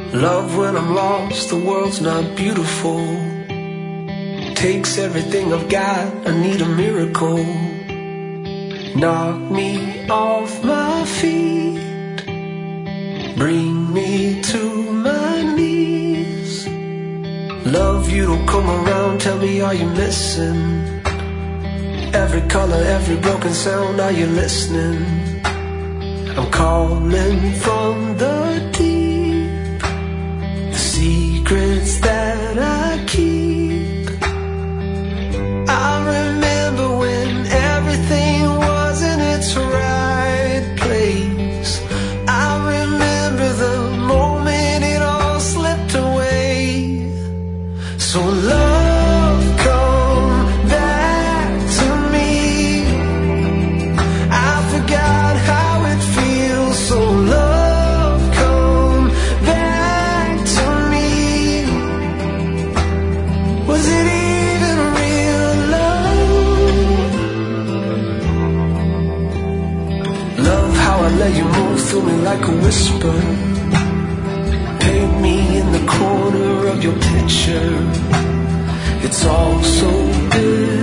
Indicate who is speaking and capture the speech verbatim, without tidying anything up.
Speaker 1: Love when I'm lost, the world's not beautiful. Takes everything I've got, I need a miracle. Knock me off my feet, bring me to my knees. Love, you don't come around, tell me, are you missing? Every color, every broken sound, are you listening? I'm calling from the deep, the secrets that I keep. I remember when everything was in its right place. I remember the moment it all slipped away. So love, come back to me. I forgot how it feels. So love, come back to me. Was it even real love? Love, how I let you move through me like a whisper. Paint me in the corner of your picture. It's all so good.